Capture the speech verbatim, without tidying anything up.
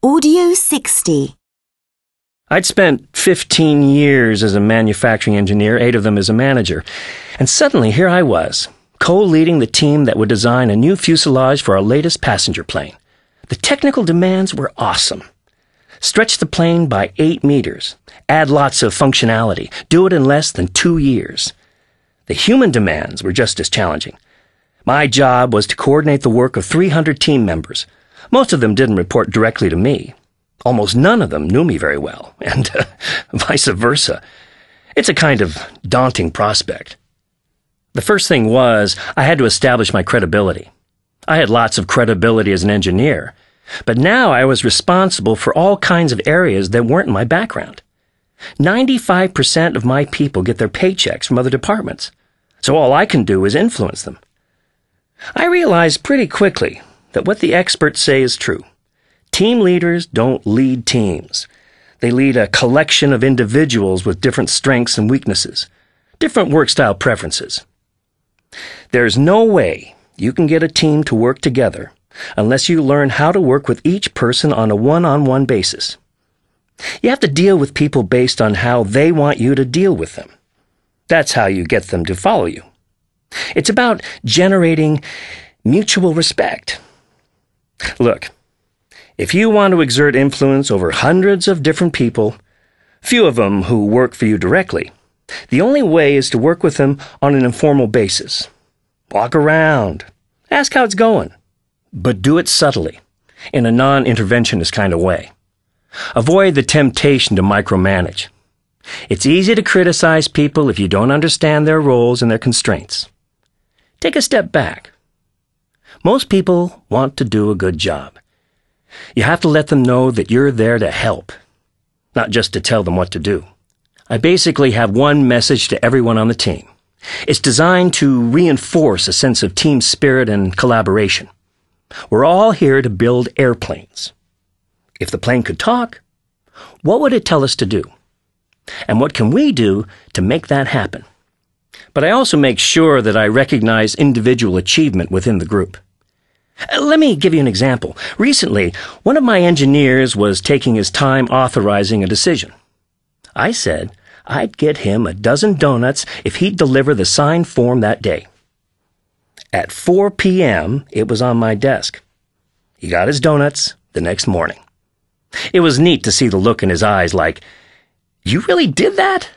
Audio sixty. I'd spent fifteen years as a manufacturing engineer, eight of them as a manager, and suddenly here I was, co-leading the team that would design a new fuselage for our latest passenger plane. The technical demands were awesome. Stretch the plane by eight meters, add lots of functionality, do it in less than two years. The human demands were just as challenging. My job was to coordinate the work of three hundred team members. Most of them didn't report directly to me. Almost none of them knew me very well, and uh, vice versa. It's a kind of daunting prospect. The first thing was, I had to establish my credibility. I had lots of credibility as an engineer, but now I was responsible for all kinds of areas that weren't in my background. ninety-five percent of my people get their paychecks from other departments, so all I can do is influence them. I realized pretty quickly that what the experts say is true. Team leaders don't lead teams. They lead a collection of individuals with different strengths and weaknesses, different work style preferences. There's no way you can get a team to work together unless you learn how to work with each person on a one-on-one basis. You have to deal with people based on how they want you to deal with them. That's how you get them to follow you. It's about generating mutual respect. Look, if you want to exert influence over hundreds of different people, few of them who work for you directly, the only way is to work with them on an informal basis. Walk around, ask how it's going, but do it subtly, in a non-interventionist kind of way. Avoid the temptation to micromanage. It's easy to criticize people if you don't understand their roles and their constraints. Take a step back. Most people want to do a good job. You have to let them know that you're there to help, not just to tell them what to do. I basically have one message to everyone on the team. It's designed to reinforce a sense of team spirit and collaboration. We're all here to build airplanes. If the plane could talk, what would it tell us to do? And what can we do to make that happen? But I also make sure that I recognize individual achievement within the group. Let me give you an example. Recently, one of my engineers was taking his time authorizing a decision. I said I'd get him a dozen donuts if he'd deliver the signed form that day. At four p.m., it was on my desk. He got his donuts the next morning. It was neat to see the look in his eyes like, "You really did that?"